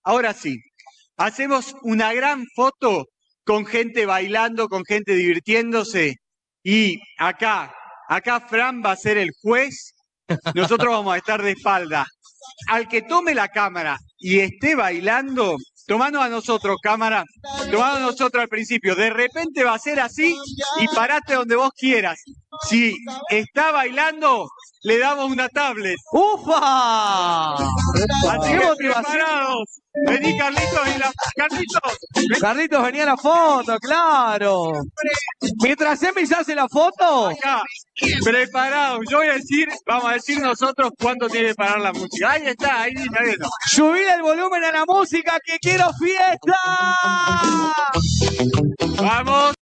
ahora sí, hacemos una gran foto con gente bailando, con gente divirtiéndose. Y acá Fran va a ser el juez. Nosotros vamos a estar de espalda. Al que tome la cámara y esté bailando, tomando a nosotros cámara, tomando a nosotros al principio, de repente va a ser así y parate donde vos quieras. Si está bailando, le damos una tablet. ¡Ufa! Así ¡Qué que motivación! preparados. Vení, Carlitos, Carlitos. Carlitos, venía la foto, claro. Mientras Emi se hace la foto. Acá, preparados. Yo voy a decir, vamos a decir nosotros cuánto tiene que parar la música. Ahí está viendo. Subile el volumen a la música, que quiero fiesta. Vamos.